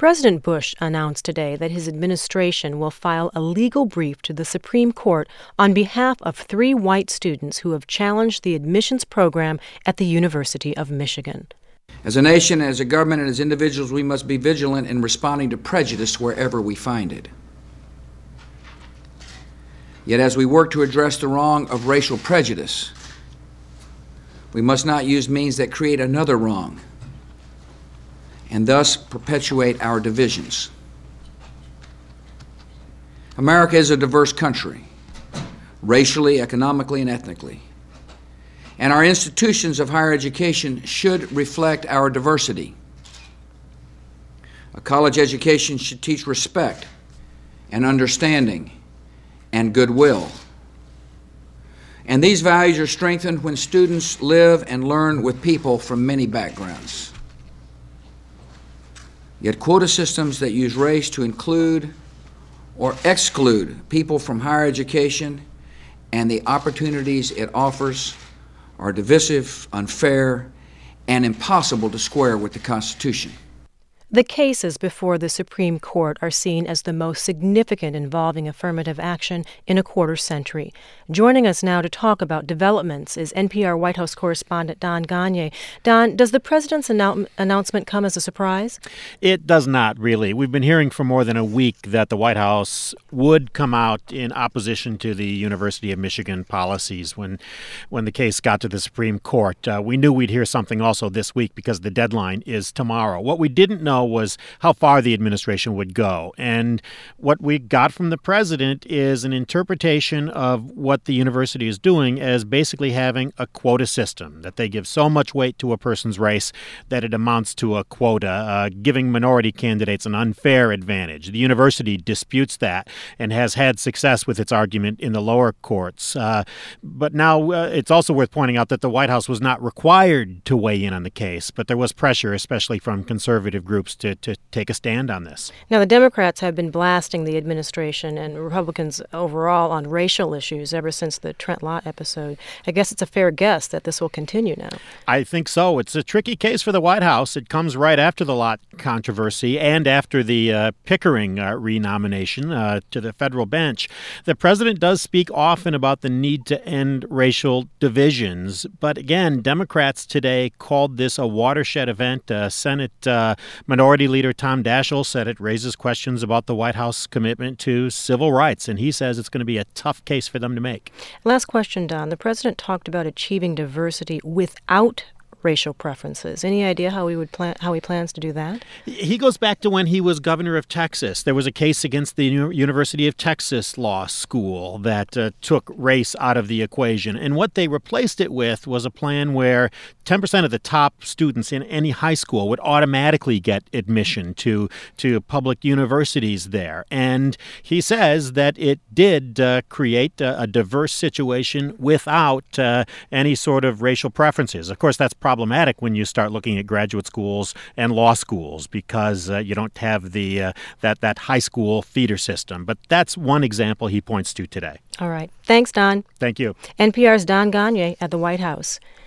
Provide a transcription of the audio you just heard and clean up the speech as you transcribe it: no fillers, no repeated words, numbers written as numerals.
President Bush announced today that his administration will file a legal brief to the Supreme Court on behalf of 3 white students who have challenged the admissions program at the University of Michigan. As a nation, as a government, and as individuals, we must be vigilant in responding to prejudice wherever we find it. Yet as we work to address the wrong of racial prejudice, we must not use means that create another wrong and thus perpetuate our divisions. America is a diverse country, racially, economically, and ethnically. And our institutions of higher education should reflect our diversity. A college education should teach respect and understanding and goodwill. And these values are strengthened when students live and learn with people from many backgrounds. Yet quota systems that use race to include or exclude people from higher education and the opportunities it offers are divisive, unfair, and impossible to square with the Constitution. The cases before the Supreme Court are seen as the most significant involving affirmative action in a quarter century. Joining us now to talk about developments is NPR White House correspondent Don Gonyea. Don, does the president's announcement come as a surprise? It does not, really. We've been hearing for more than a week that the White House would come out in opposition to the University of Michigan policies when the case got to the Supreme Court. We knew we'd hear something also this week because the deadline is tomorrow. What we didn't know was how far the administration would go. And what we got from the president is an interpretation of what the university is doing as basically having a quota system, that they give so much weight to a person's race that it amounts to a quota, giving minority candidates an unfair advantage. The university disputes that and has had success with its argument in the lower courts. But now it's also worth pointing out that the White House was not required to weigh in on the case, but there was pressure, especially from conservative groups, to take a stand on this. Now, the Democrats have been blasting the administration and Republicans overall on racial issues ever since the Trent Lott episode. I guess it's a fair guess that this will continue now. I think so. It's a tricky case for the White House. It comes right after the Lott controversy and after the Pickering renomination to the federal bench. The president does speak often about the need to end racial divisions. But again, Democrats today called this a watershed event. Senate Minority Leader Tom Daschle said it raises questions about the White House commitment to civil rights, and he says it's going to be a tough case for them to make. Last question, Don. The president talked about achieving diversity without racial preferences. Any idea how he plans to do that? He goes back to when he was governor of Texas. There was a case against the University of Texas Law School that took race out of the equation. And what they replaced it with was a plan where 10% of the top students in any high school would automatically get admission to public universities there. And he says that it did create a diverse situation without any sort of racial preferences. Of course, that's problematic when you start looking at graduate schools and law schools because you don't have the that high school feeder system. But that's one example he points to today. All right. Thanks, Don. Thank you. NPR's Don Gonyea at the White House.